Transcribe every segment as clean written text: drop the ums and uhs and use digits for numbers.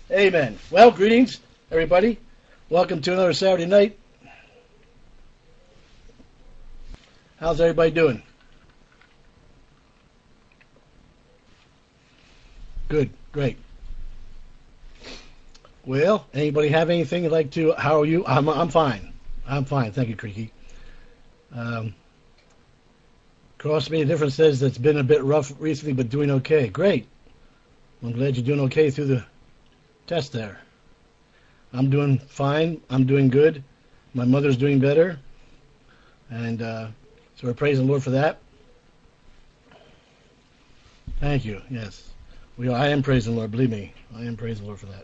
Amen. Well, greetings, everybody. Welcome to another Saturday night. How's everybody doing? Good, great. Well, anybody have anything you'd like to? How are you? I'm fine. I'm fine. Thank you, Creaky. Um, Cross Me Difference says it's been a bit rough recently, but doing okay. Great. I'm glad you're doing okay through the test there. I'm doing fine. I'm doing good. My mother's doing better. And so we're praising the Lord for that. Thank you. Yes. I am praising the Lord. Believe me. I am praising the Lord for that.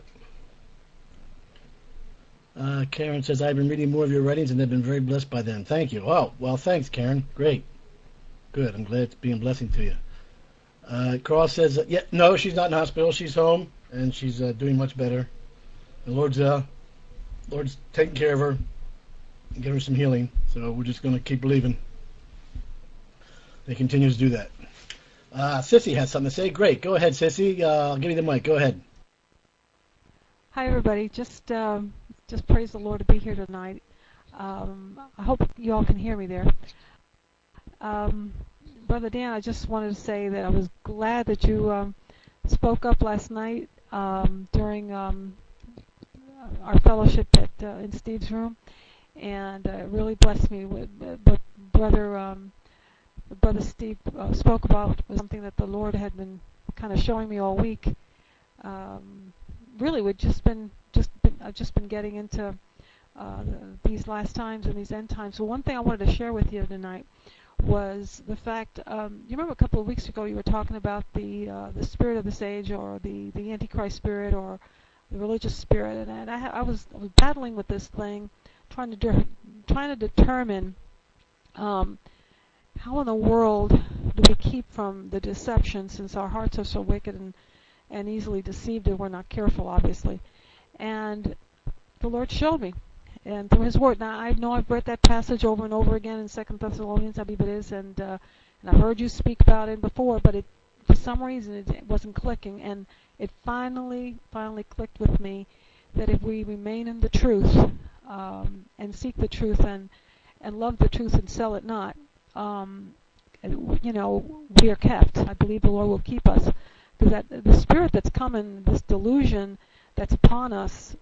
Karen says, I've been reading more of your writings and have been very blessed by them. Thank you. Oh, well, thanks, Karen. Great. Good. I'm glad it's being a blessing to you. Cross says, no, she's not in hospital. She's home, and she's doing much better. The Lord's taking care of her and giving her some healing. So we're just going to keep believing. He continues to do that. Sissy has something to say. Great. Go ahead, Sissy. I'll give you the mic. Go ahead. Hi, everybody. Just praise the Lord to be here tonight. I hope you all can hear me there. Brother Dan, I just wanted to say that I was glad that you spoke up last night during our fellowship in Steve's room, and it really blessed me. What Brother Steve spoke about was something that the Lord had been kind of showing me all week. Really, I've just been getting into these last times and these end times. So one thing I wanted to share with you tonight was the fact, you remember a couple of weeks ago you were talking about the spirit of this age, or the Antichrist spirit, or the religious spirit, and I was battling with this thing, trying to determine how in the world do we keep from the deception, since our hearts are so wicked and easily deceived if we're not careful, obviously. And the Lord showed me, and through His Word. Now, I know I've read that passage over and over again in 2 Thessalonians, I believe it is, and I've heard you speak about it before, but for some reason it wasn't clicking, and it finally clicked with me that if we remain in the truth and seek the truth and love the truth and sell it not, we are kept. I believe the Lord will keep us, because that the spirit that's coming, this delusion that's upon us,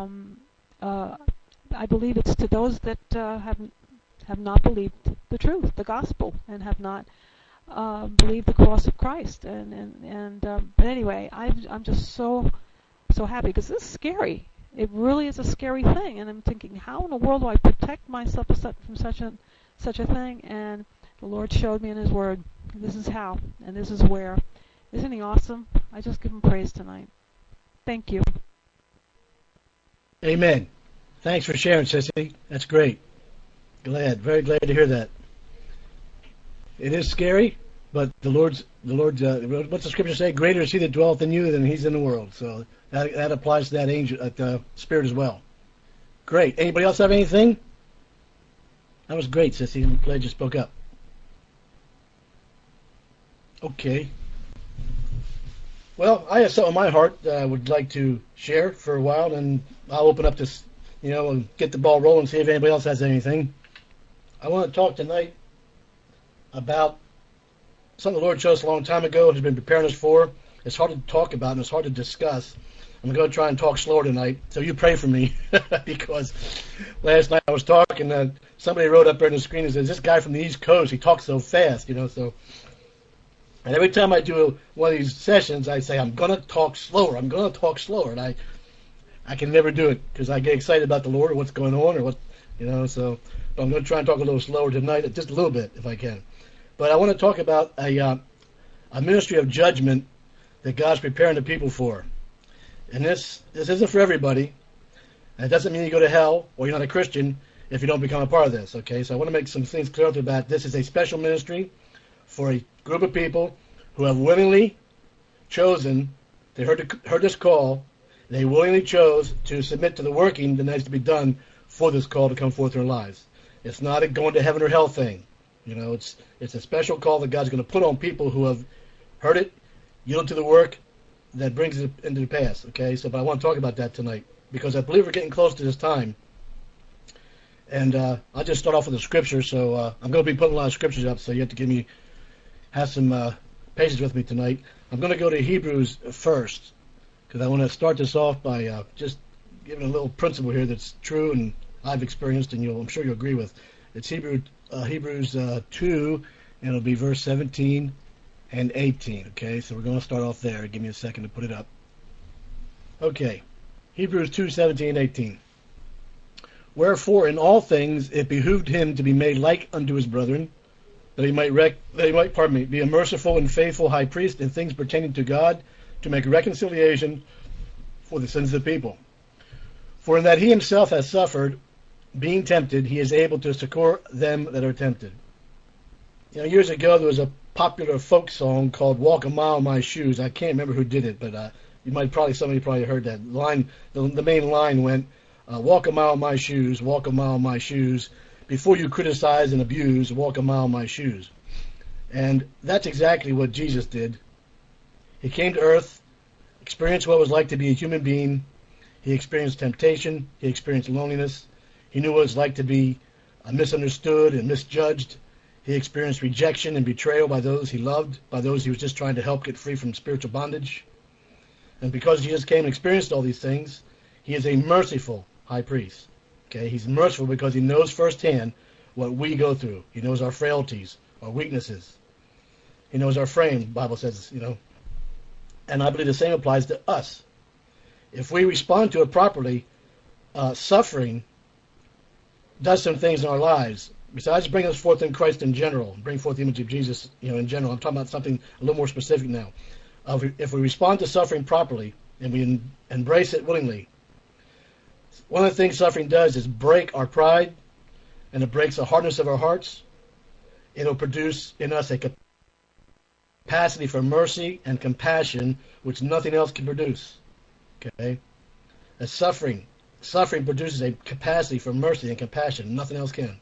I believe it's to those that have not believed the truth, the gospel, and have not believed the cross of Christ. But anyway, I'm just so happy, because this is scary. It really is a scary thing, and I'm thinking, how in the world do I protect myself from such a thing? And the Lord showed me in His Word, this is how, and this is where. Isn't He awesome? I just give Him praise tonight. Thank you. Amen. Thanks for sharing, Sissy. That's great. Very glad to hear that. It is scary, but the Lord's. What's the scripture say? Greater is He that dwelleth in you than He's in the world. So that applies to that angel, spirit as well. Great. Anybody else have anything? That was great, Sissy. I'm glad you spoke up. Okay. Well, I have something in my heart that I would like to share for a while, and I'll open up this, and get the ball rolling, see if anybody else has anything. I want to talk tonight about something the Lord showed us a long time ago and has been preparing us for. It's hard to talk about and it's hard to discuss. I'm going to try and talk slower tonight, so you pray for me, because last night I was talking, somebody wrote up there on the screen and says, this guy from the East Coast, he talks so fast, so... And every time I do one of these sessions, I say, I'm going to talk slower. I'm going to talk slower. And I can never do it, because I get excited about the Lord or what's going on, or what, so but I'm going to try and talk a little slower tonight, just a little bit if I can. But I want to talk about a ministry of judgment that God's preparing the people for. And this isn't for everybody. And it doesn't mean you go to hell or you're not a Christian if you don't become a part of this, okay? So I want to make some things clear about this. Is a special ministry for a group of people who have willingly chosen, they heard this call, they willingly chose to submit to the working that needs to be done for this call to come forth in their lives. It's not a going to heaven or hell thing. It's a special call that God's going to put on people who have heard it, yielded to the work, that brings it into the past. Okay, so but I want to talk about that tonight because I believe we're getting close to this time. And I'll just start off with the scripture. So I'm going to be putting a lot of scriptures up, so you have to have some patience with me tonight. I'm going to go to Hebrews first because I want to start this off by just giving a little principle here that's true and I've experienced, and I'm sure you'll agree with. It's Hebrews 2, and it'll be verse 17 and 18. Okay, so we're going to start off there. Give me a second to put it up. Okay, Hebrews 2, 17 and 18. Wherefore in all things it behooved him to be made like unto his brethren, that he might be a merciful and faithful high priest in things pertaining to God, to make reconciliation for the sins of the people. For in that he himself has suffered, being tempted, he is able to succor them that are tempted. Years ago there was a popular folk song called "Walk a Mile in My Shoes." I can't remember who did it, but somebody probably heard that line. The main line went, "Walk a mile in my shoes, walk a mile in my shoes. Before you criticize and abuse, walk a mile in my shoes." And that's exactly what Jesus did. He came to earth, experienced what it was like to be a human being. He experienced temptation. He experienced loneliness. He knew what it was like to be misunderstood and misjudged. He experienced rejection and betrayal by those he loved, by those he was just trying to help get free from spiritual bondage. And because Jesus came and experienced all these things, he is a merciful high priest. Okay, he's merciful because he knows firsthand what we go through. He knows our frailties, our weaknesses. He knows our frame, the Bible says, And I believe the same applies to us. If we respond to it properly, suffering does some things in our lives. Besides bringing us forth in Christ in general, bring forth the image of Jesus, in general. I'm talking about something a little more specific now. If we respond to suffering properly and we embrace it willingly, one of the things suffering does is break our pride, and it breaks the hardness of our hearts. It'll produce in us a capacity for mercy and compassion, which nothing else can produce. Okay? As suffering produces a capacity for mercy and compassion. Nothing else can.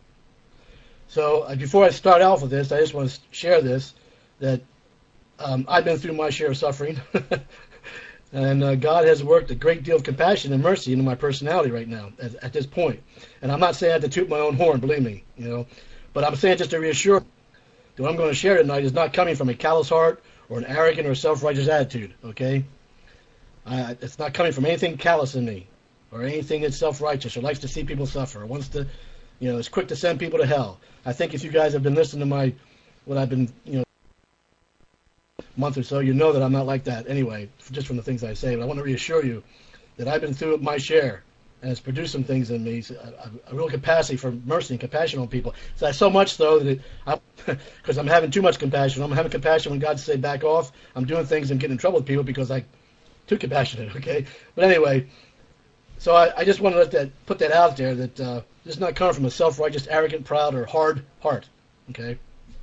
So before I start off with this, I just want to share this, that I've been through my share of suffering. And God has worked a great deal of compassion and mercy into my personality right now at this point. And I'm not saying I have to toot my own horn, believe me, But I'm saying just to reassure that what I'm going to share tonight is not coming from a callous heart or an arrogant or self-righteous attitude, okay? It's not coming from anything callous in me or anything that's self-righteous or likes to see people suffer or wants to, is quick to send people to hell. I think if you guys have been listening to what I've been, month or so, you know that I'm not like that anyway, just from the things I say. But I want to reassure you that I've been through my share, and it's produced some things in me, a real capacity for mercy and compassion on people. So much so that because I'm having too much compassion. I'm having compassion when God says back off. I'm doing things and getting in trouble with people because I'm too compassionate. Okay, but anyway, so I just want to put that out there that this is not coming from a self-righteous, arrogant, proud, or hard heart. Okay,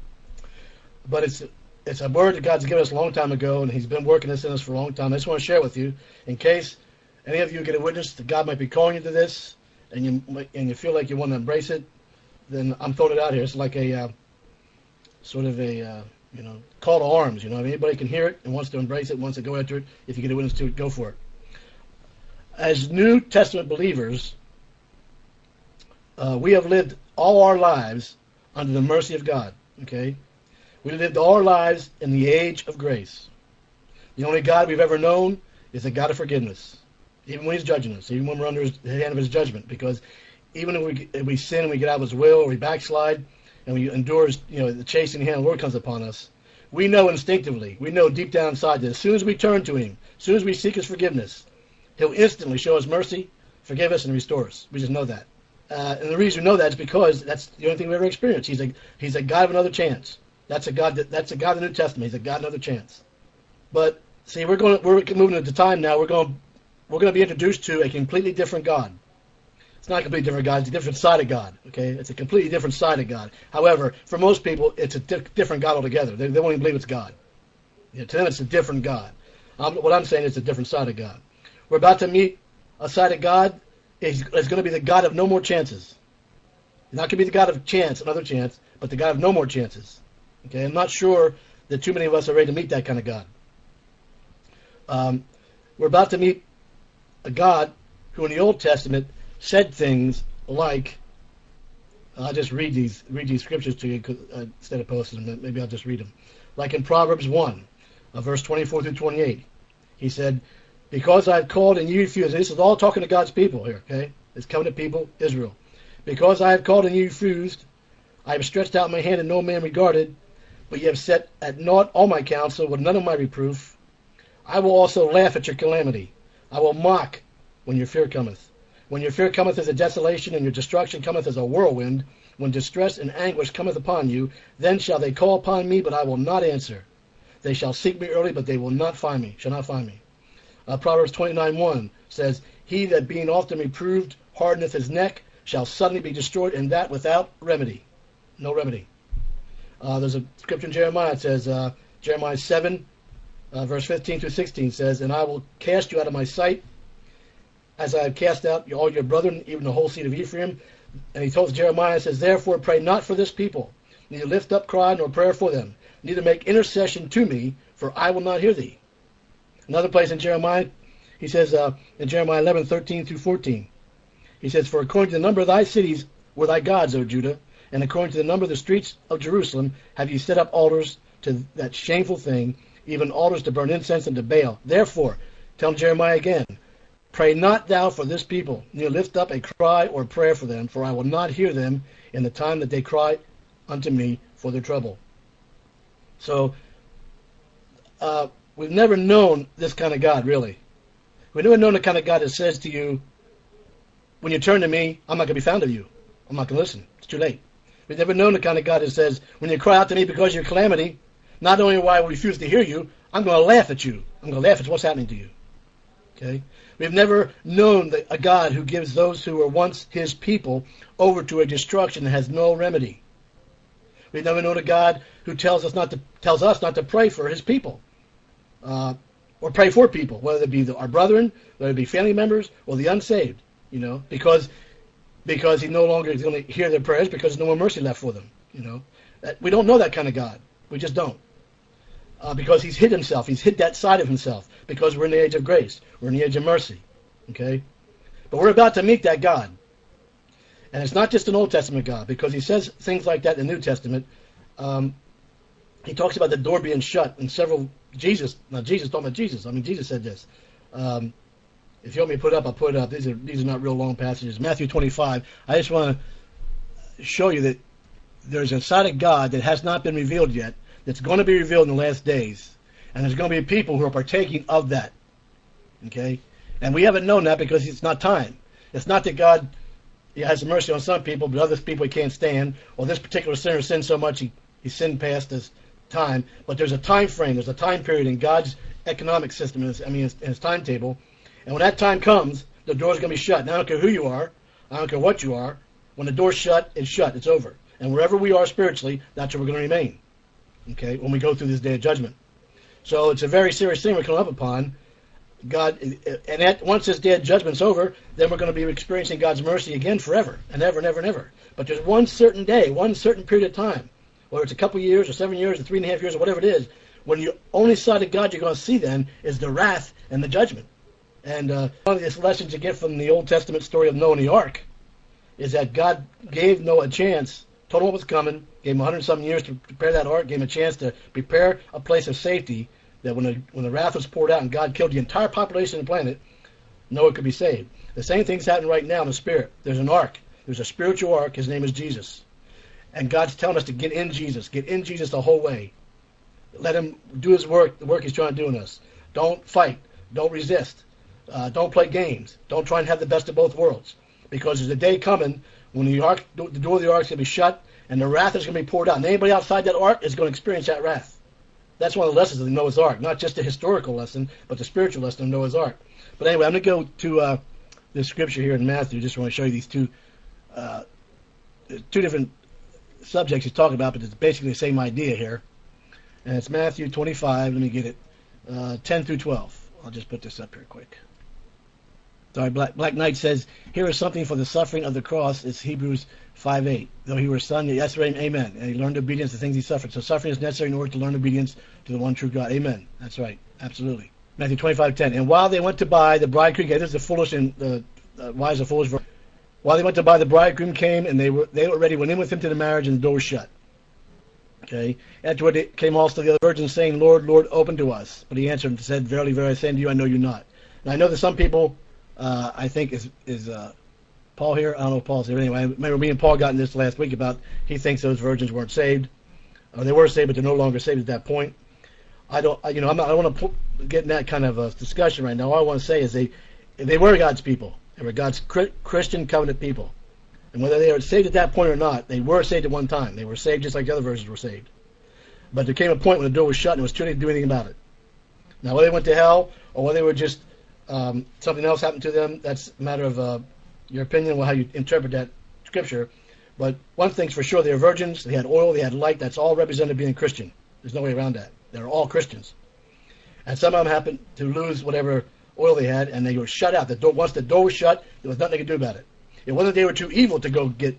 but it's a word that God's given us a long time ago, and he's been working this in us for a long time. I just want to share it with you in case any of you get a witness that God might be calling you to this, and you feel like you want to embrace it, then I'm throwing it out here. It's like a sort of a call to arms. Anybody can hear it and wants to embrace it, wants to go after it. If you get a witness to it, go for it. As New Testament believers, we have lived all our lives under the mercy of God. Okay. We lived all our lives in the age of grace. The only God we've ever known is a God of forgiveness, even when he's judging us, even when we're under the hand of his judgment. Because even if we sin and we get out of his will, or we backslide, and we endure the chastening hand of the Lord comes upon us, we know instinctively, we know deep down inside that as soon as we turn to him, as soon as we seek his forgiveness, he'll instantly show us mercy, forgive us, and restore us. We just know that. And the reason we know that is because that's the only thing we've ever experienced. He's a God of another chance. That's a God of the New Testament. He's a God of another chance. But see, we're moving into time now. We're going to be introduced to a completely different God. It's not a completely different God. It's a different side of God. Okay, it's a completely different side of God. However, for most people, it's a different God altogether. They won't even believe it's God. To them, it's a different God. What I'm saying is a different side of God. We're about to meet a side of God. It's going to be the God of no more chances. It's not going to be the God of chance, another chance, but the God of no more chances. Okay, I'm not sure that too many of us are ready to meet that kind of God. We're about to meet a God who in the Old Testament said things like, I'll just read these scriptures to you instead of posting them. Maybe I'll just read them. Like in Proverbs 1, verse 24 through 28. He said, because I've called and you refused. This is all talking to God's people here, okay? It's covenant people, Israel. Because I have called and you refused, I have stretched out my hand and no man regarded, but ye have set at naught all my counsel with none of my reproof. I will also laugh at your calamity. I will mock when your fear cometh. When your fear cometh as a desolation, and your destruction cometh as a whirlwind, when distress and anguish cometh upon you, then shall they call upon me, but I will not answer. They shall seek me early, but they will not find me, shall not find me. Proverbs 29:1 says, he that being often reproved hardeneth his neck shall suddenly be destroyed, and that without remedy. No remedy. There's a scripture in Jeremiah. It says, Jeremiah 7, verse 15 through 16 says, and I will cast you out of my sight, as I have cast out all your brethren, even the whole seed of Ephraim. And he told Jeremiah, says, therefore pray not for this people, neither lift up cry nor prayer for them, neither make intercession to me, for I will not hear thee. Another place in Jeremiah, he says, in Jeremiah 11:13 through 14, he says, for according to the number of thy cities were thy gods, O Judah, and according to the number of the streets of Jerusalem have ye set up altars to that shameful thing, even altars to burn incense unto Baal. Therefore, tell Jeremiah again, pray not thou for this people, neither lift up a cry or prayer for them, for I will not hear them in the time that they cry unto me for their trouble. So, we've never known this kind of God, really. We've never known the kind of God that says to you, when you turn to me, I'm not going to be found of you. I'm not going to listen. It's too late. We've never known the kind of God that says, when you cry out to me because of your calamity, not only will I refuse to hear you, I'm going to laugh at you. I'm going to laugh at what's happening to you. Okay? We've never known a God who gives those who were once his people over to a destruction that has no remedy. We've never known a God who tells us not to pray for his people, or pray for people, whether it be our brethren, whether it be family members, or the unsaved. Because he no longer is going to hear their prayers, because there's no more mercy left for them. We don't know that kind of God. We just don't. Because he's hid himself. He's hid that side of himself. Because we're in the age of grace. We're in the age of mercy. Okay? But we're about to meet that God. And it's not just an Old Testament God, because he says things like that in the New Testament. He talks about the door being shut, and Jesus talking about Jesus. I mean, Jesus said this. If you want me to put it up, I'll put it up. These are not real long passages. Matthew 25. I just want to show you that there's a side of God that has not been revealed yet, that's going to be revealed in the last days. And there's going to be people who are partaking of that. Okay? And we haven't known that because it's not time. It's not that God has mercy on some people, but other people he can't stand, or this particular sinner sinned so much he sinned past his time. But there's a time frame, there's a time period in God's economic system, his timetable. And when that time comes, the door's going to be shut. And I don't care who you are, I don't care what you are. When the door's shut, it's over. And wherever we are spiritually, that's where we're going to remain. Okay, when we go through this day of judgment. So it's a very serious thing we're coming up upon. God, and once this day of judgment's over, then we're going to be experiencing God's mercy again forever and ever and ever and ever. But there's one certain day, one certain period of time, whether it's a couple of years or 7 years or 3.5 years or whatever it is, when the only side of God you're going to see then is the wrath and the judgment. And one of the lessons you get from the Old Testament story of Noah and the ark is that God gave Noah a chance, told him what was coming, gave him 100-something years to prepare that ark, gave him a chance to prepare a place of safety, that when the wrath was poured out and God killed the entire population of the planet, Noah could be saved. The same thing's happening right now in the Spirit. There's an ark. There's a spiritual ark. His name is Jesus. And God's telling us to get in Jesus. Get in Jesus the whole way. Let him do his work, the work he's trying to do in us. Don't fight. Don't resist. Don't play games. Don't try and have the best of both worlds. Because there's a day coming when the door of the ark is going to be shut and the wrath is going to be poured out. And anybody outside that ark is going to experience that wrath. That's one of the lessons of the Noah's Ark. Not just the historical lesson, but the spiritual lesson of Noah's Ark. But anyway, I'm going to go to this scripture here in Matthew. Just want to show you these two different subjects he's talking about, but it's basically the same idea here. And it's Matthew 25. Let me get it. 10 through 12. I'll just put this up here quick. Sorry, Black Knight says, here is something for the suffering of the cross. It's Hebrews 5:8. Though he were a son, yes, amen. And he learned obedience to things he suffered. So suffering is necessary in order to learn obedience to the one true God. Amen. That's right. Absolutely. Matthew 25:10. And while they went to buy, the bridegroom came. This is the foolish and wise and foolish verse. While they went to buy, the bridegroom came, and they were ready, went in with him to the marriage, and the door was shut. Okay. Afterward came also the other virgins, saying, Lord, Lord, open to us. But he answered and said, Verily, verily, I say unto you, I know you not. And I know that some people, I think, is Paul here? I don't know if Paul's here. Anyway, I remember me and Paul got in this last week about he thinks those virgins weren't saved. They were saved, but they're no longer saved at that point. I don't want to get in that kind of a discussion right now. All I want to say is they were God's people. They were God's Christian covenant people. And whether they were saved at that point or not, they were saved at one time. They were saved just like the other virgins were saved. But there came a point when the door was shut and it was too late to do anything about it. Now, whether they went to hell or whether they were just something else happened to them, that's a matter of your opinion on how you interpret that scripture. But one thing's for sure, they were virgins, they had oil, they had light. That's all represented being Christian. There's no way around that. They're all Christians. And some of them happened to lose whatever oil they had, and they were shut out. Once the door was shut, there was nothing they could do about it. It wasn't they were too evil to go get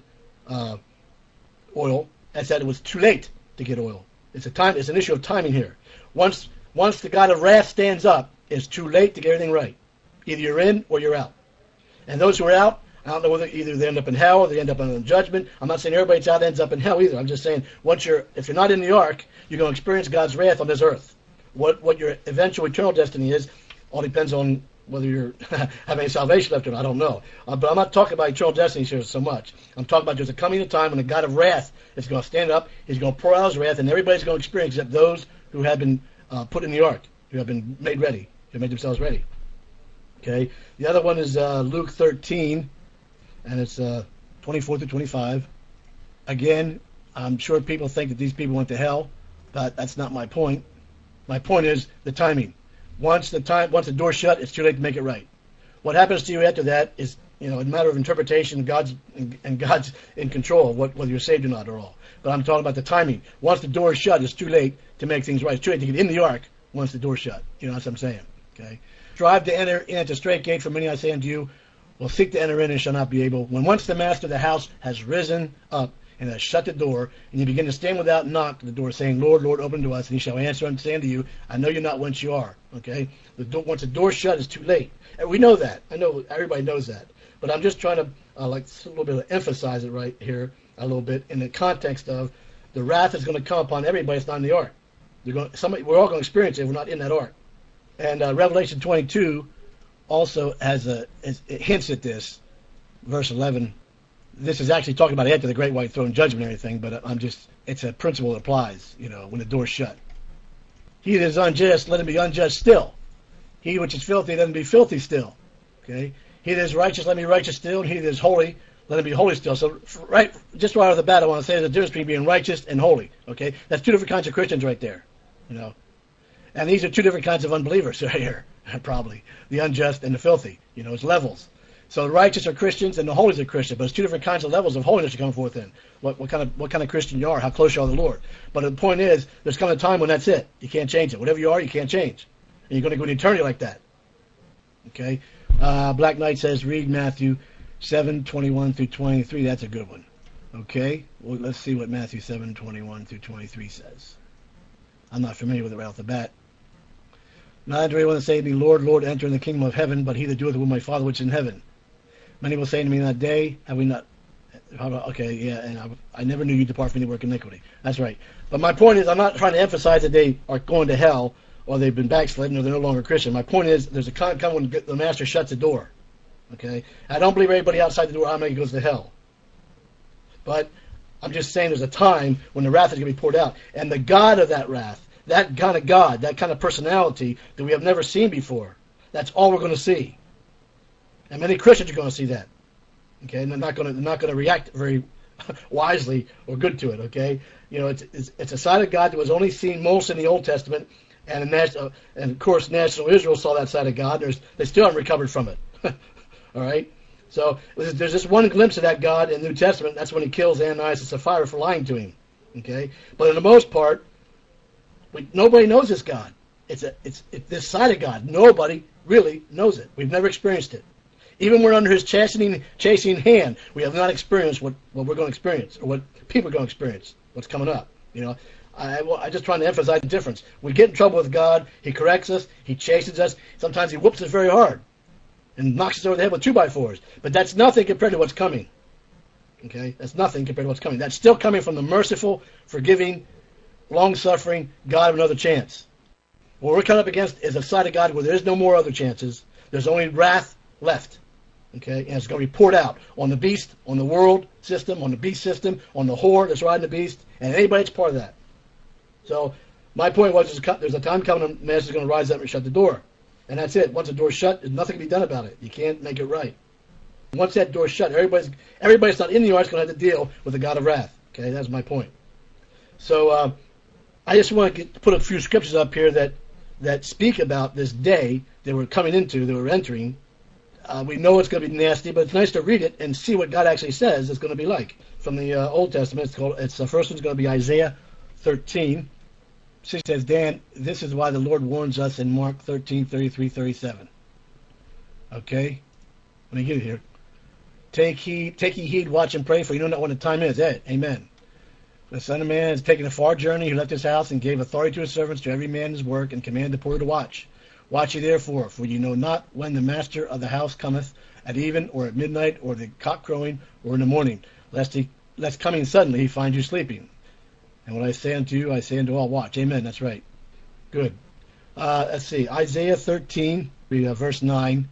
oil. It's that it was too late to get oil. It's an issue of timing here. Once the God of wrath stands up, it's too late to get everything right. Either you're in or you're out. And those who are out, I don't know whether either they end up in hell or they end up in judgment. I'm not saying everybody that's out ends up in hell either. I'm just saying if you're not in the ark, you're going to experience God's wrath on this earth. What your eventual eternal destiny is all depends on whether you have any salvation left or not. I don't know. But I'm not talking about eternal destiny here so much. I'm talking about there's a coming a time when the God of wrath is going to stand up. He's going to pour out his wrath, and everybody's going to experience except those who have been put in the ark, who have been made ready, who made themselves ready. Okay. The other one is Luke 13, and it's 24 through 25. Again, I'm sure people think that these people went to hell, but that's not my point. My point is the timing. Once the door's shut, it's too late to make it right. What happens to you after that is, a matter of interpretation. God's in control of whether you're saved or not at all. But I'm talking about the timing. Once the door is shut, it's too late to make things right. It's too late to get in the ark once the door's shut. That's what I'm saying. Okay. Strive to enter in at the straight gate, for many I say unto you, will seek to enter in and shall not be able. When once the master of the house has risen up and has shut the door, and you begin to stand without and knock at the door, saying, Lord, Lord, open to us, and he shall answer and say unto you, I know you not whence you are. Okay? Once the door's shut, it's too late. And we know that. I know everybody knows that. But I'm just trying to a little bit of emphasize it right here a little bit in the context of the wrath is going to come upon everybody that's not in the ark. We're all going to experience it if we're not in that ark. And Revelation 22 also it hints at this, verse 11. This is actually talking about after the great white throne judgment and everything, but it's a principle that applies, when the door's shut. He that is unjust, let him be unjust still. He which is filthy, let him be filthy still. Okay? He that is righteous, let him be righteous still. And he that is holy, let him be holy still. So, just right off the bat, I want to say there's a difference between being righteous and holy. Okay? That's two different kinds of Christians right there. And these are two different kinds of unbelievers right here, probably. The unjust and the filthy. It's levels. So the righteous are Christians and the holy are Christians, but it's two different kinds of levels of holiness you come forth in. What kind of Christian you are, how close you are to the Lord. But the point is, there's coming a time when that's it. You can't change it. Whatever you are, you can't change. And you're going to go to eternity like that. Okay? Black Knight says, read Matthew 7:21 through 23. That's a good one. Okay? Well, let's see what Matthew 7:21 through 23 says. I'm not familiar with it right off the bat. Not unto anyone that say to me, Lord, Lord, enter in the kingdom of heaven, but he that doeth the will of my Father which is in heaven. Many will say to me in that day, have we not... Okay, yeah, and I never knew you depart from any work of iniquity. That's right. But my point is, I'm not trying to emphasize that they are going to hell, or they've been backslidden, or they're no longer Christian. My point is, there's a time when the master shuts the door. Okay? I don't believe everybody outside the door automatically goes to hell. But I'm just saying there's a time when the wrath is going to be poured out. And the God of that wrath, that kind of God, that kind of personality that we have never seen before, that's all we're going to see. And many Christians are going to see that. Okay, and they're not going to react very wisely or good to it. Okay, it's a side of God that was only seen most in the Old Testament, and of course national Israel saw that side of God. They still haven't recovered from it. All right, so there's just one glimpse of that God in the New Testament. That's when he kills Ananias and Sapphira for lying to him. Okay, but in the most part, nobody knows this God. It's this side of God. Nobody really knows it. We've never experienced it. Even when we're under his chastening hand, we have not experienced what we're going to experience, or what people are going to experience, what's coming up. I just trying to emphasize the difference. We get in trouble with God. He corrects us. He chastens us. Sometimes he whoops us very hard and knocks us over the head with 2x4s. But that's nothing compared to what's coming. Okay? That's nothing compared to what's coming. That's still coming from the merciful, forgiving, long-suffering God of another chance. What we're coming up against is a side of God where there is no more other chances. There's only wrath left. Okay? And it's going to be poured out on the beast, on the world system, on the beast system, on the whore that's riding the beast, and anybody that's part of that. So my point was there's a time coming when man is going to rise up and shut the door. And that's it. Once the door's shut, there's nothing to be done about it. You can't make it right. Once that door's shut, everybody's not in the ark is going to have to deal with the God of wrath. Okay, that's my point. So I just want to put a few scriptures up here that speak about this day that we're coming into, that we're entering. We know it's going to be nasty, but it's nice to read it and see what God actually says it's going to be like. From the Old Testament, it's the first one's going to be Isaiah 13. She says, Dan, this is why the Lord warns us in Mark 13, 33, 37. Okay? Let me get it here. Take ye heed, watch and pray, for you know not when the time is. Amen. The Son of Man has taken a far journey, who left his house and gave authority to his servants, to every man his work, and commanded the porter to watch. Watch ye therefore, for you know not when the master of the house cometh, at even, or at midnight, or the cock crowing, or in the morning, lest coming suddenly he find you sleeping. And what I say unto you, I say unto all, watch. Amen, that's right. Good. Let's see, Isaiah 13, verse 9.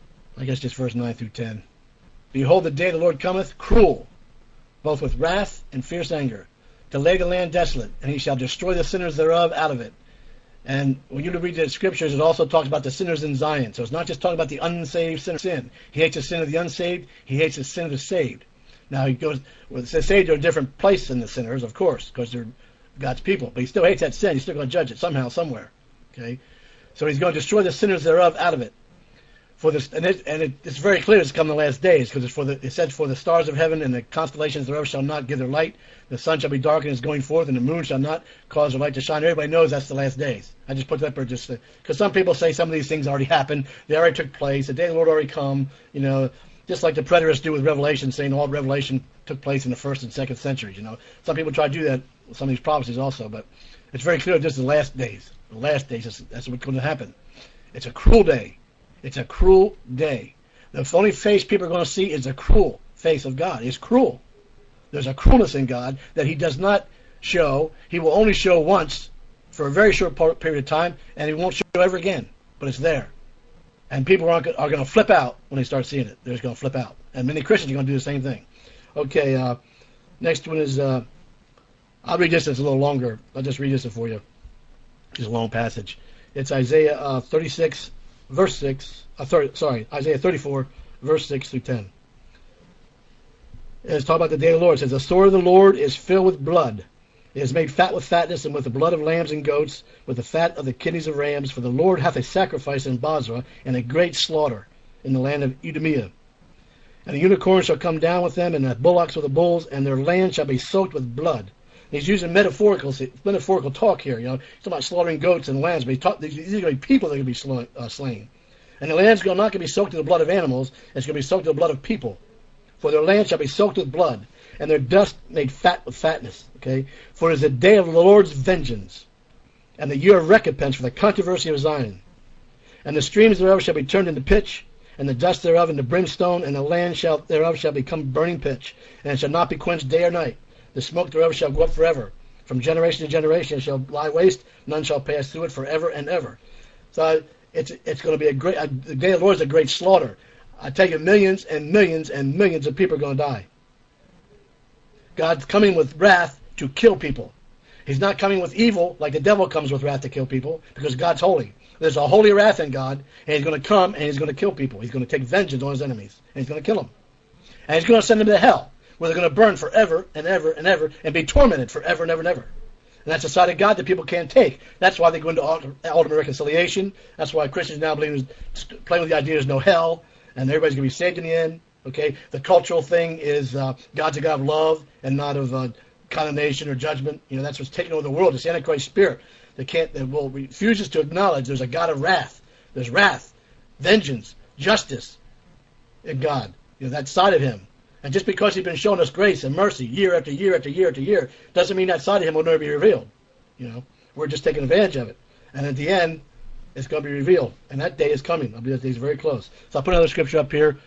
I guess just verse 9 through 10. Behold, the day the Lord cometh, cruel, both with wrath and fierce anger, to lay the land desolate, and he shall destroy the sinners thereof out of it. And when you read the scriptures, it also talks about the sinners in Zion. So it's not just talking about the unsaved sin. He hates the sin of the unsaved. He hates the sin of the saved. Now he goes, well, the saved are a different place than the sinners, of course, because they're God's people. But he still hates that sin. He's still going to judge it somehow, somewhere. Okay, so he's going to destroy the sinners thereof out of it. For this, it's very clear it's come the last days, because it says, for the stars of heaven and the constellations thereof shall not give their light. The sun shall be darkened as going forth, and the moon shall not cause the light to shine. Everybody knows that's the last days. I just put that there just because some people say some of these things already happened. They already took place. The day of the Lord already come. You know, just like the preterists do with Revelation, saying all Revelation took place in the 1st and 2nd centuries. You know, some people try to do that with some of these prophecies also, but it's very clear this is the last days. The last days, that's what's going to happen. It's a cruel day. It's a cruel day. The only face people are going to see is a cruel face of God. It's cruel. There's a cruelness in God that he does not show. He will only show once for a very short period of time, and he won't show ever again. But it's there. And people are going to flip out when they start seeing it. They're just going to flip out. And many Christians are going to do the same thing. Okay, next one is, I'll read this. It's a little longer. I'll just read this for you. It's a long passage. It's Isaiah 36, verse 6. Isaiah 34, verse 6 through 10. It's talking about the day of the Lord. It says, the sword of the Lord is filled with blood. It is made fat with fatness, and with the blood of lambs and goats, with the fat of the kidneys of rams. For the Lord hath a sacrifice in Bozrah, and a great slaughter in the land of Edomia. And the unicorns shall come down with them, and the bullocks with the bulls, and their land shall be soaked with blood. And he's using metaphorical talk here. You know, he's talking about slaughtering goats and lambs, but these are going to be people that are going to be slain. And the land's not going to be soaked with the blood of animals. It's going to be soaked with the blood of people. For their land shall be soaked with blood, and their dust made fat with fatness. Okay? For it is the day of the Lord's vengeance, and the year of recompense for the controversy of Zion. And the streams thereof shall be turned into pitch, and the dust thereof into brimstone, and the land thereof shall become burning pitch, and it shall not be quenched day or night. The smoke thereof shall go up forever. From generation to generation it shall lie waste, none shall pass through it forever and ever. So it's going to be the day of the Lord is a great slaughter. I tell you, millions and millions and millions of people are going to die. God's coming with wrath to kill people. He's not coming with evil like the devil comes with wrath to kill people, because God's holy. There's a holy wrath in God, and he's going to come and he's going to kill people. He's going to take vengeance on his enemies, and he's going to kill them. And he's going to send them to hell, where they're going to burn forever and ever and ever and be tormented forever and ever and ever. And that's a side of God that people can't take. That's why they go into ultimate reconciliation. That's why Christians now playing with the idea there's no hell, and everybody's going to be saved in the end. Okay, the cultural thing is God's a God of love and not of condemnation or judgment. You know, that's what's taking over the world. It's the Antichrist spirit that refuses to acknowledge there's a God of wrath. There's wrath, vengeance, justice in God. You know, that side of him. And just because he's been showing us grace and mercy year after year after year after year, doesn't mean that side of him will never be revealed. We're just taking advantage of it. And at the end, it's going to be revealed. And that day is coming. I believe that day is very close. So I'll put another scripture up here.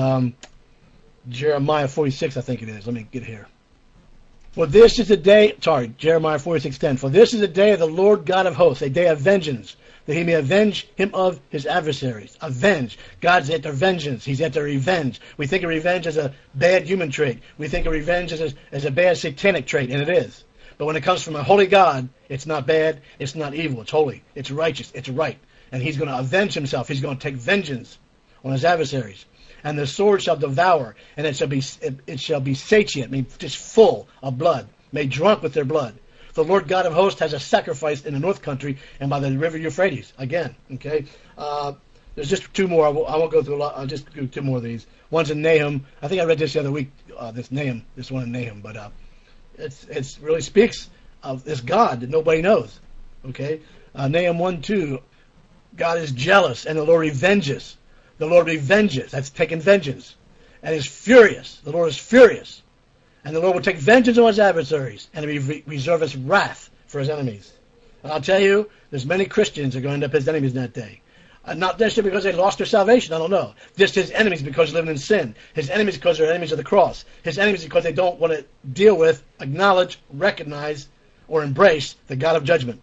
Jeremiah 46, I think it is. Let me get here. For this is the day, Jeremiah 46:10. For this is the day of the Lord God of hosts, a day of vengeance, that he may avenge him of his adversaries. Avenge. God's at their vengeance. He's at their revenge. We think of revenge as a bad human trait. We think of revenge as a bad satanic trait, and it is. But when it comes from a holy God, it's not bad, it's not evil, it's holy, it's righteous, it's right. And he's going to avenge himself. He's going to take vengeance on his adversaries. And the sword shall devour, and it shall be satiate, I mean, just full of blood, made drunk with their blood. The Lord God of hosts has a sacrifice in the north country and by the river Euphrates. Again, okay? There's just two more. I won't go through a lot. I'll just do two more of these. One's in Nahum. I think I read this the other week, this one in Nahum. But it really speaks of this God that nobody knows. Okay? Nahum 1:2, God is jealous and the Lord revenges. The Lord revenges. That's taking vengeance. And is furious. The Lord is furious. And the Lord will take vengeance on his adversaries and reserve his wrath for his enemies. And I'll tell you, there's many Christians that are going to end up his enemies in that day. Not necessarily because they lost their salvation, I don't know. Just his enemies because they're living in sin. His enemies because they're enemies of the cross. His enemies because they don't want to deal with, acknowledge, recognize, or embrace the God of judgment.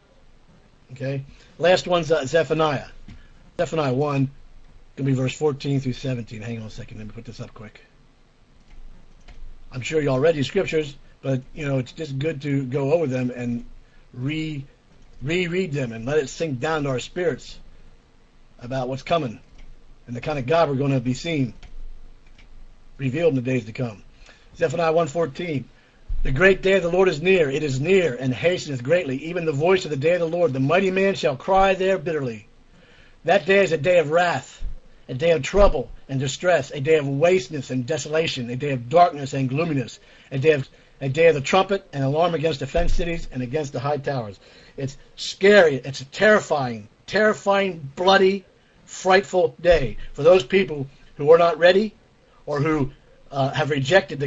Okay? Last one's Zephaniah. Zephaniah 1, going to be verse 14 through 17. Hang on a second, let me put this up quick. I'm sure you all read these scriptures, but, it's just good to go over them and reread them and let it sink down to our spirits about what's coming and the kind of God we're going to be seeing revealed in the days to come. Zephaniah 1:14. The great day of the Lord is near. It is near and hasteneth greatly. Even the voice of the day of the Lord. The mighty man shall cry there bitterly. That day is a day of wrath, a day of trouble and distress, a day of wasteness and desolation, a day of darkness and gloominess, a day of the trumpet and alarm against the fenced cities and against the high towers. It's scary. It's a terrifying, bloody, frightful day for those people who are not ready or who have rejected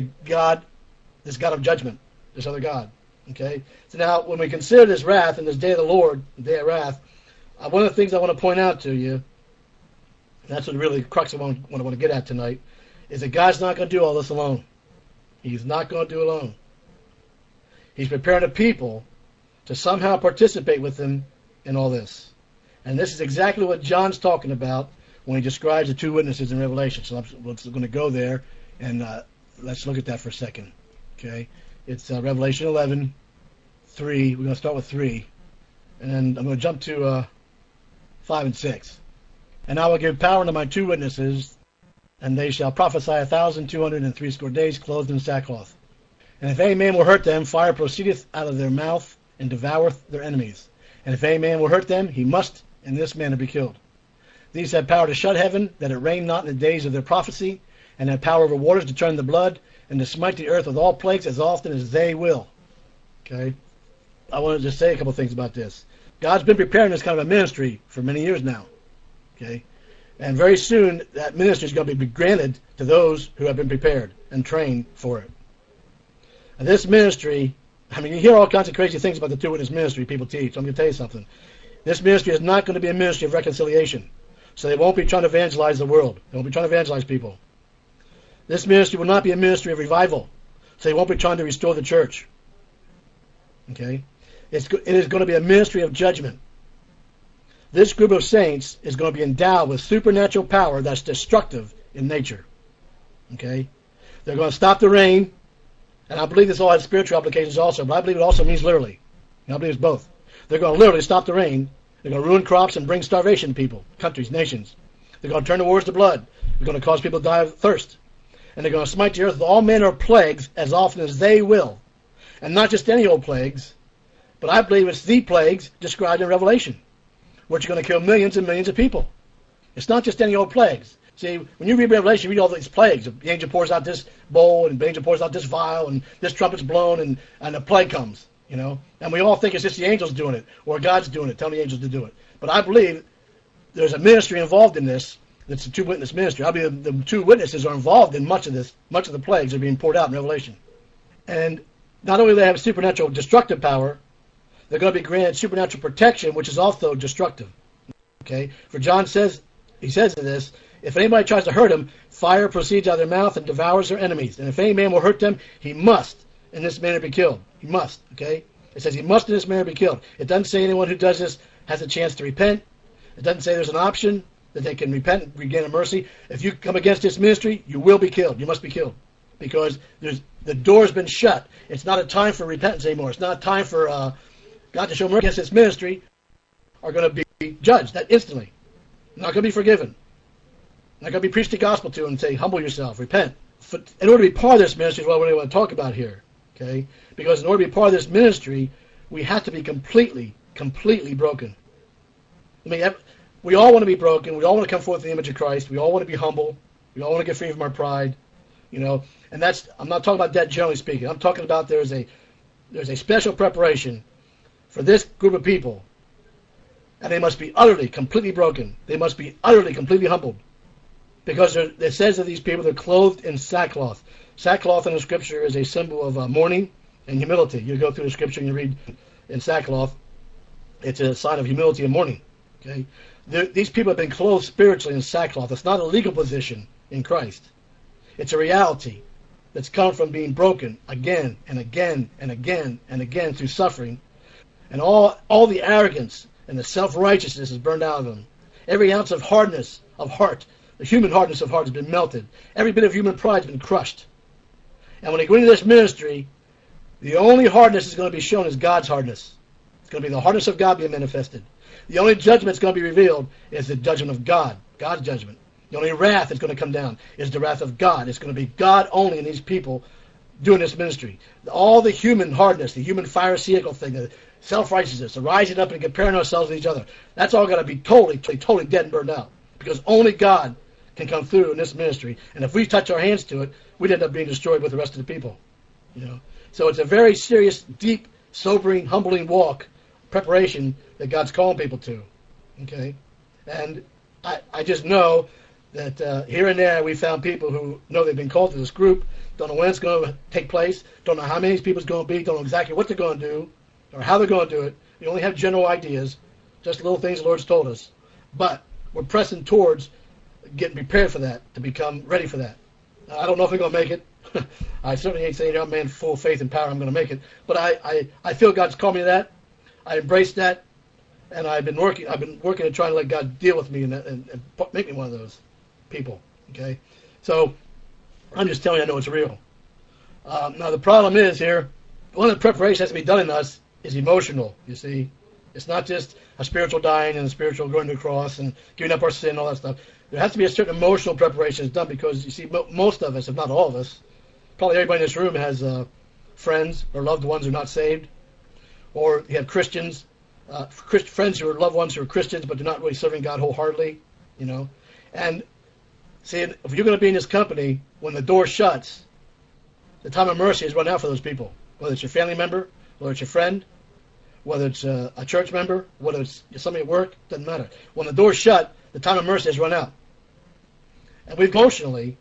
this God of judgment, this other God. Okay? So now, when we consider this wrath and this day of the Lord, the day of wrath, one of the things I want to point out to you, and that's what really the crux of what I want to get at tonight, is that God's not going to do all this alone. He's not going to do it alone. He's preparing a people to somehow participate with him in all this. And this is exactly what John's talking about when he describes the two witnesses in Revelation. So I'm going to go there, and let's look at that for a second. Okay? It's Revelation 11:3. We're going to start with 3. And then I'm going to jump to 5 and 6. And I will give power unto my two witnesses, and they shall prophesy 1,260 days, clothed in sackcloth. And if any man will hurt them, fire proceedeth out of their mouth, and devoureth their enemies. And if any man will hurt them, he must in this manner be killed. These have power to shut heaven, that it rain not in the days of their prophecy, and have power over waters to turn the blood, and to smite the earth with all plagues as often as they will. Okay? I wanted to say a couple things about this. God's been preparing this kind of a ministry for many years now. Okay? And very soon, that ministry is going to be granted to those who have been prepared and trained for it. And this ministry, you hear all kinds of crazy things about the two witness ministry people teach. I'm going to tell you something. This ministry is not going to be a ministry of reconciliation. So they won't be trying to evangelize the world. They won't be trying to evangelize people. This ministry will not be a ministry of revival. So they won't be trying to restore the church. Okay? It is going to be a ministry of judgment. This group of saints is going to be endowed with supernatural power that's destructive in nature. Okay? They're going to stop the rain. And I believe this all has spiritual applications also, but I believe it also means literally. I believe it's both. They're going to literally stop the rain. They're going to ruin crops and bring starvation to people, countries, nations. They're going to turn the waters to blood. They're going to cause people to die of thirst. And they're going to smite the earth with all manner of plagues as often as they will. And not just any old plagues, but I believe it's the plagues described in Revelation, which are going to kill millions and millions of people. It's not just any old plagues. See, when you read Revelation, you read all these plagues. The angel pours out this bowl, and the angel pours out this vial, and this trumpet's blown, and a plague comes, And we all think it's just the angels doing it, or God's doing it, telling the angels to do it. But I believe there's a ministry involved in this. That's the two-witness ministry. I believe the two witnesses are involved in much of this. Much of the plagues are being poured out in Revelation. And not only do they have supernatural destructive power, they're going to be granted supernatural protection, which is also destructive. Okay? For John says, he says in this, if anybody tries to hurt him, fire proceeds out of their mouth and devours their enemies. And if any man will hurt them, he must in this manner be killed. He must. Okay? It says he must in this manner be killed. It doesn't say anyone who does this has a chance to repent. It doesn't say there's an option that they can repent and regain a mercy. If you come against this ministry, you will be killed. You must be killed. Because the door's been shut. It's not a time for repentance anymore. It's not a time for God to show mercy against this ministry are going to be judged that instantly. Not going to be forgiven. Not going to be preached the gospel to and say, humble yourself, repent. In order to be part of this ministry is what we want to talk about here. Okay? Because in order to be part of this ministry, we have to be completely broken. I mean, we all want to be broken. We all want to come forth in the image of Christ. We all want to be humble. We all want to get free from our pride. You know, and that's, I'm not talking about that generally speaking. I'm talking about there's a special preparation for this group of people, and they must be utterly, completely broken. They must be utterly, completely humbled, because it says of these people they're clothed in sackcloth. Sackcloth in the Scripture is a symbol of mourning and humility. You go through the Scripture and you read in sackcloth, it's a sign of humility and mourning. Okay, these people have been clothed spiritually in sackcloth. It's not a legal position in Christ. It's a reality that's come from being broken again and again and again and again through suffering. And all the arrogance and the self-righteousness is burned out of them. Every ounce of hardness of heart, the human hardness of heart has been melted. Every bit of human pride has been crushed. And when they go into this ministry, the only hardness that's going to be shown is God's hardness. It's going to be the hardness of God being manifested. The only judgment that's going to be revealed is the judgment of God, God's judgment. The only wrath that's going to come down is the wrath of God. It's going to be God only in these people doing this ministry. All the human hardness, the human pharisaical thing, the self-righteousness, the rising up and comparing ourselves with each other, that's all going to be totally dead and burned out. Because only God can come through in this ministry. And if we touch our hands to it, we'd end up being destroyed with the rest of the people. You know. So it's a very serious, deep, sobering, humbling walk, preparation that God's calling people to. Okay? And I just know that here and there we found people who know they've been called to this group, don't know when it's going to take place, don't know how many people it's going to be, don't know exactly what they're going to do or how they're going to do it. We only have general ideas, just little things the Lord's told us. But we're pressing towards getting prepared for that, to become ready for that. I don't know if we're going to make it. I certainly ain't saying I'm a man full of faith and power I'm going to make it. But I feel God's called me to that. I embrace that. And I've been working and trying to let God deal with me and make me one of those people. Okay, so I'm just telling you I know it's real. Now the problem is here, one of the preparations that has to be done in us is emotional. You see, it's not just a spiritual dying and a spiritual going to the cross and giving up our sin and all that stuff. There has to be a certain emotional preparation that's done, because you see, most of us, if not all of us, probably everybody in this room has friends or loved ones who are not saved, or you have Christians, friends who are loved ones who are Christians but they're not really serving God wholeheartedly. You know, and see, if you're going to be in this company, when the door shuts, the time of mercy has run out for those people. Whether it's your family member, whether it's your friend, whether it's a church member, whether it's somebody at work, doesn't matter. When the door's shut, the time of mercy has run out. And we've emotionally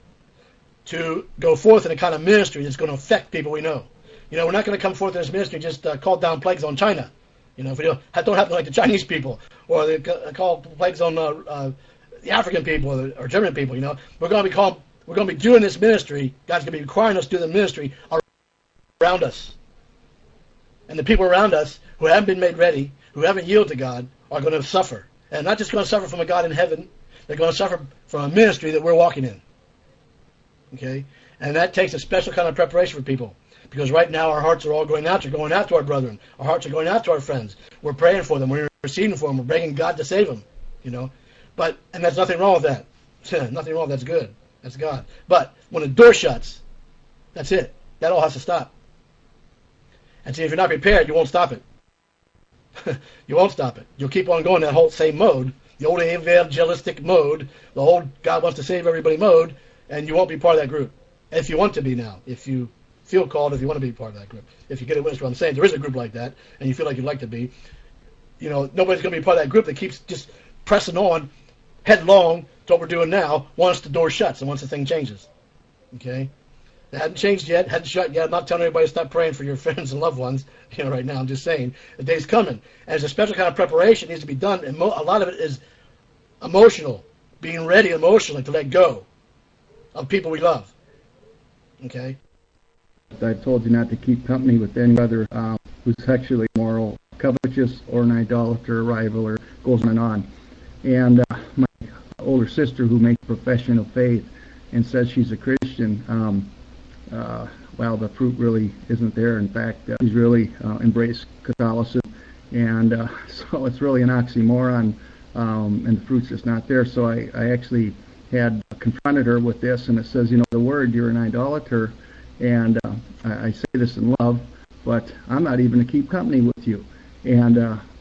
to go forth in a kind of ministry that's going to affect people we know. You know, we're not going to come forth in this ministry and just call down plagues on China. You know, if we don't happen like the Chinese people, or they call plagues on the African people or German people. You know, we're going to be doing this ministry. God's going to be requiring us to do the ministry around us, and the people around us who haven't been made ready, who haven't yielded to God, are going to suffer, and not just going to suffer from a God in heaven. They're going to suffer from a ministry that we're walking in. Okay, and that takes a special kind of preparation for people. Because right now our hearts are all going out to our brethren. Our hearts are going out to our friends. We're praying for them. We're interceding for them. We're begging God to save them. You know, and there's nothing wrong with that. Nothing wrong. That's good. That's God. But when the door shuts, that's it. That all has to stop. And see, if you're not prepared, you won't stop it. You won't stop it. You'll keep on going that whole same mode, the old evangelistic mode, the old God wants to save everybody mode, and you won't be part of that group. If you want to be now, if you feel called, if you want to be part of that group. If you get a witness, what I'm saying, there is a group like that, and you feel like you'd like to be. You know, nobody's going to be part of that group that keeps just pressing on headlong to what we're doing now once the door shuts and once the thing changes. Okay? It hadn't changed yet, hadn't shut yet. I'm not telling everybody to stop praying for your friends and loved ones, right now. I'm just saying the day's coming. And there's a special kind of preparation that needs to be done, and a lot of it is emotional, being ready emotionally to let go of people we love. Okay? I've told you not to keep company with any other who's sexually immoral, covetous, or an idolater, a rival, or goes on and on. And my older sister, who makes a profession of faith and says she's a Christian, well, the fruit really isn't there. In fact, she's really embraced Catholicism, and so it's really an oxymoron, and the fruit's just not there. So I actually had confronted her with this, and it says, the word, you're an idolater, and I say this in love, but I'm not even to keep company with you. And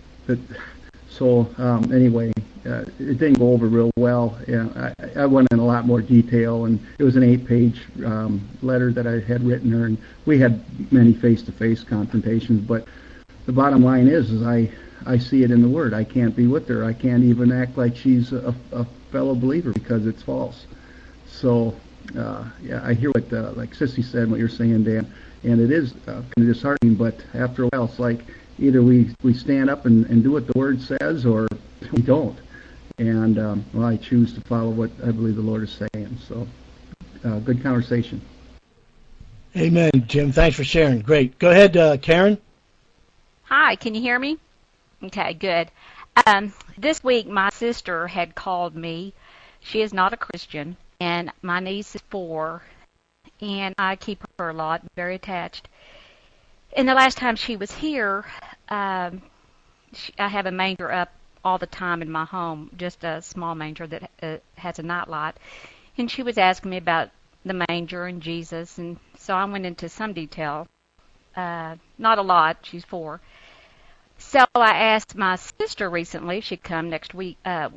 anyway, it didn't go over real well. I went in a lot more detail, and it was an 8-page letter that I had written her, and we had many face-to-face confrontations. But the bottom line is I see it in the Word. I can't be with her. I can't even act like she's a fellow believer because it's false. So, yeah, I hear what, like Sissy said, what you're saying, Dan, and it is kind of disheartening, but after a while, it's like either we stand up and do what the Word says, or we don't. And, well, I choose to follow what I believe the Lord is saying. So, good conversation. Amen, Jim. Thanks for sharing. Great. Go ahead, Karen. Hi, can you hear me? Okay, good. This week, my sister had called me. She is not a Christian, and my niece is 4, and I keep her a lot, very attached. And the last time she was here, I have a manger up all the time in my home, just a small manger that has a nightlight. And she was asking me about the manger and Jesus, and so I went into some detail. Not a lot, she's 4. So I asked my sister recently if she'd come next week, a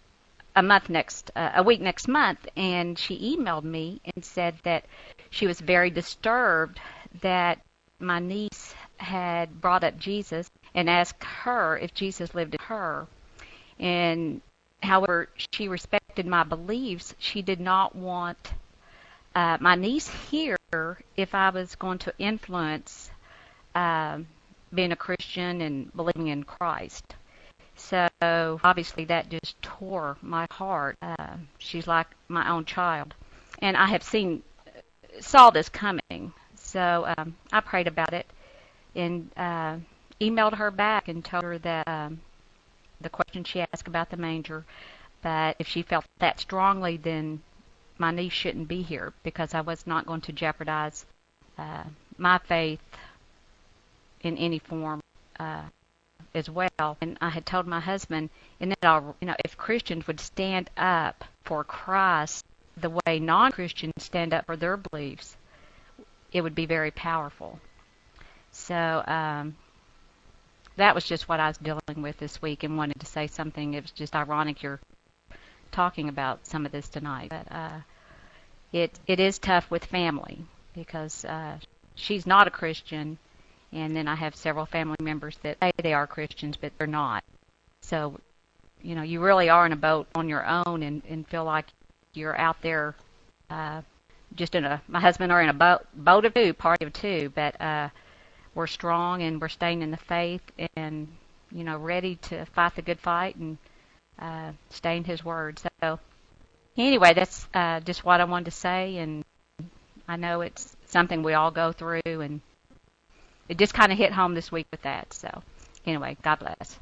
week next month, and she emailed me and said that she was very disturbed that my niece had brought up Jesus and asked her if Jesus lived in her. And however, she respected my beliefs. She did not want my niece here if I was going to influence being a Christian and believing in Christ. So obviously that just tore my heart. She's like my own child. And I have saw this coming. So I prayed about it and emailed her back and told her that the question she asked about the manger, but if she felt that strongly, then my niece shouldn't be here because I was not going to jeopardize my faith in any form as well. And I had told my husband, and that if Christians would stand up for Christ the way non-Christians stand up for their beliefs, it would be very powerful. So that was just what I was dealing with this week and wanted to say something. It was just ironic you're talking about some of this tonight. But it is tough with family because she's not a Christian, and then I have several family members that say they are Christians, but they're not. So, you really are in a boat on your own and feel like you're out there just my husband are in a boat of two, party of two, but we're strong and we're staying in the faith and, ready to fight the good fight and stay in His Word. So anyway, that's just what I wanted to say, and I know it's something we all go through, and it just kind of hit home this week with that. So anyway, God bless.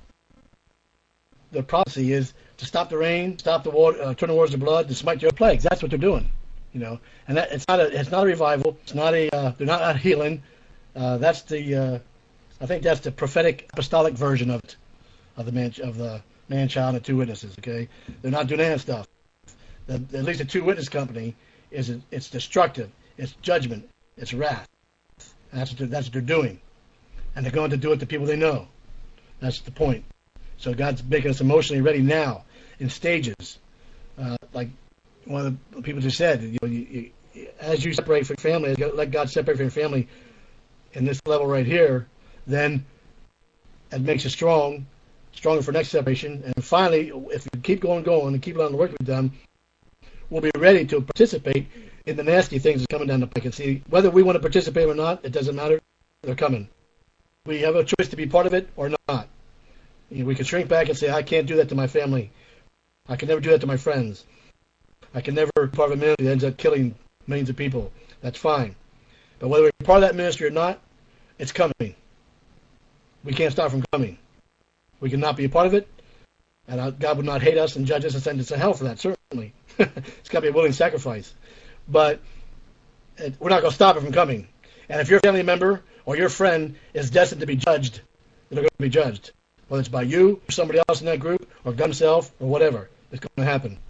The prophecy is to stop the rain, stop the water, turn the waters to blood, to smite your plagues. That's what they're doing, and that it's not a revival. It's not they're not out healing. That's I think that's the prophetic apostolic version of it, of the man, child, and 2 witnesses. Okay, they're not doing any of that stuff. At least the 2 witness company it's destructive, it's judgment, it's wrath. That's what they're doing, and they're going to do it to people they know. That's the point. So God's making us emotionally ready now in stages. Like one of the people just said, as you separate from your family, let God separate from your family in this level right here, then it makes you stronger for next separation. And finally, if you keep going and keep on the work we've done, we'll be ready to participate the nasty things coming down the pike. And see, whether we want to participate or not, it doesn't matter. They're coming. We have a choice to be part of it or not. We can shrink back and say, I can't do that to my family. I can never do that to my friends. I can never be part of a ministry that ends up killing millions of people. That's fine. But whether we're part of that ministry or not, it's coming. We can't stop from coming. We cannot be a part of it, and God would not hate us and judge us and send us to hell for that, certainly. It's got to be a willing sacrifice. But we're not going to stop it from coming. And if your family member or your friend is destined to be judged, they're going to be judged. Whether it's by you or somebody else in that group or God himself or whatever, it's going to happen.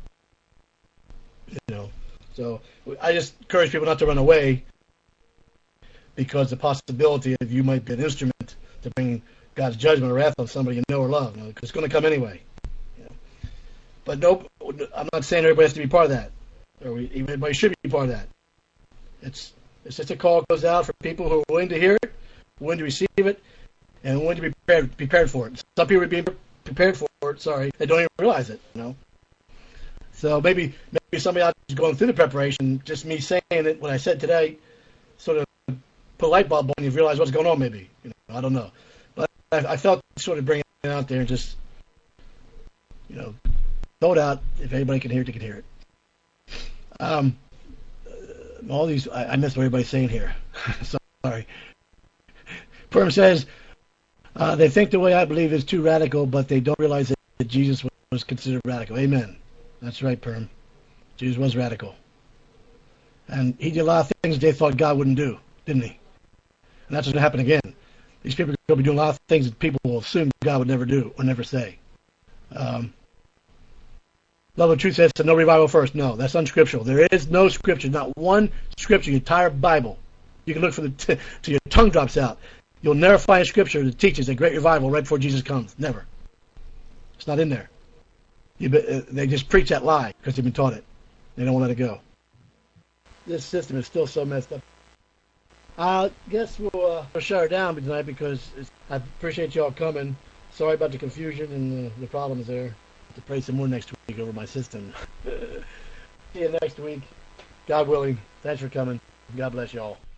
So I just encourage people not to run away because the possibility of you might be an instrument to bring God's judgment or wrath on somebody you know or love. Because it's going to come anyway. But nope, I'm not saying everybody has to be part of that, or everybody should be part of that. It's just a call that goes out for people who are willing to hear it, willing to receive it, and willing to be prepared for it. Some people are being prepared for it. They don't even realize it. So maybe somebody else is going through the preparation. Just me saying it, what I said today, sort of put a light bulb on you, realize what's going on. Maybe I don't know, but I felt sort of bring it out there and just throw it out. If anybody can hear it, they can hear it. All these, I missed what everybody's saying here. Sorry. Perm says, they think the way I believe is too radical, but they don't realize that Jesus was considered radical. Amen. That's right, Perm. Jesus was radical. And he did a lot of things they thought God wouldn't do, didn't he? And that's what's going to happen again. These people are going to be doing a lot of things that people will assume God would never do or never say. Love of Truth says, no revival first. No, that's unscriptural. There is no scripture, not one scripture, the entire Bible. You can look for till your tongue drops out. You'll never find a scripture that teaches a great revival right before Jesus comes. Never. It's not in there. They just preach that lie because they've been taught it. They don't want to let it go. This system is still so messed up. I guess we'll shut her down tonight because I appreciate y'all coming. Sorry about the confusion and the problems there. To pray some more next week over my system. See you next week. God willing. Thanks for coming. God bless y'all.